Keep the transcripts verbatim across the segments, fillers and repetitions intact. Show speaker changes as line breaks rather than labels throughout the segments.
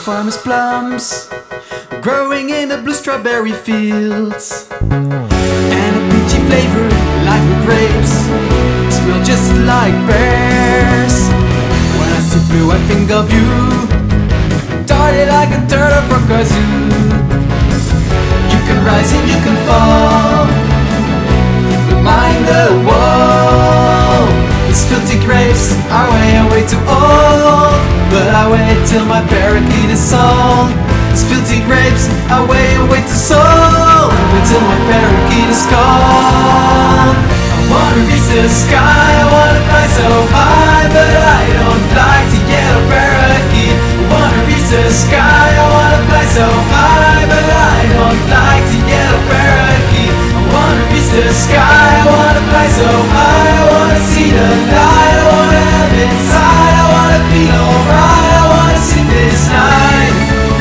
farmer's plums growing in the blue strawberry fields, and a peachy flavor like the grapes smell just like pears. When I see blue I think of you, darted like a turtle from kazoo. You can rise and you can fall, but mind the wall. These filthy grapes are way, way too old, but I wait till my parakeet is sold. These filthy grapes are way, way too sold, wait till my parakeet is cold. I wanna reach the sky, I wanna fly so high, but I don't like to get a parakeet. I wanna reach the sky, I wanna fly so high, but I don't like to get a parakeet. I wanna reach the sky, I wanna fly so high, I wanna see the light, I wanna have it inside, I wanna feel alright, I wanna sleep this night,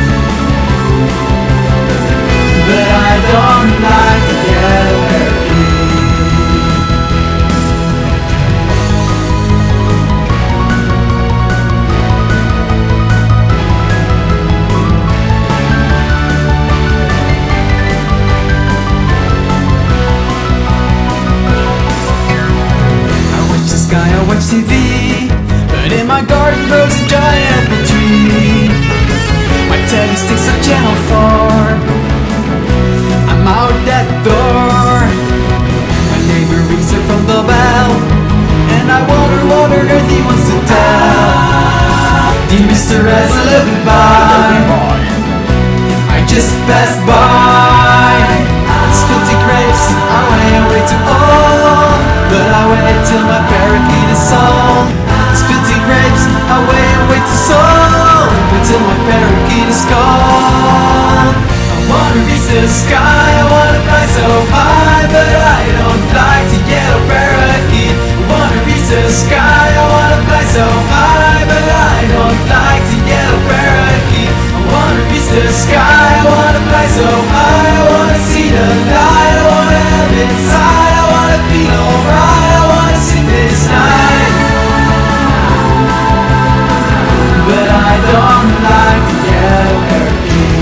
but I don't like to get a parakeet. I watch T V, but in my garden grows a giant apple tree. My telly sticks on channel four, I'm out that door. My neighbor rings her from the bell, and I wonder what on earth he wants to tell. Dear mister, as I live by, I just passed by. These filthy grapes are way, way too old, but I wait till my parakeet is sold. These filthy grapes are way, way too sold, wait till my parakeet is cold. I wanna reach the sky, I wanna fly so high, but I don't like to get a parakeet. I wanna reach the sky, I wanna fly so high, but I don't like to get a parakeet. I wanna reach the sky, I wanna fly so high, I wanna see the light, I wanna have it inside, I wanna feel alright, I wanna sleep this night, but I don't like to get a parakeet.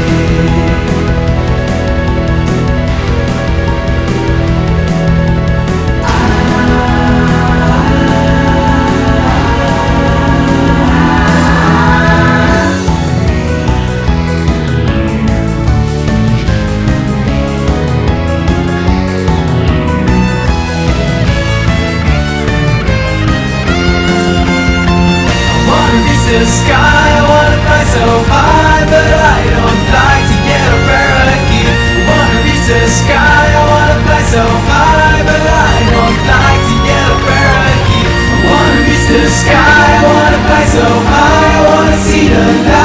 The sky, I wanna fly so high, but I don't like to get a parakeet. I wanna reach the sky, I wanna fly so high, but I don't like to get a parakeet. I wanna reach the sky, I wanna fly so high, I wanna see the light.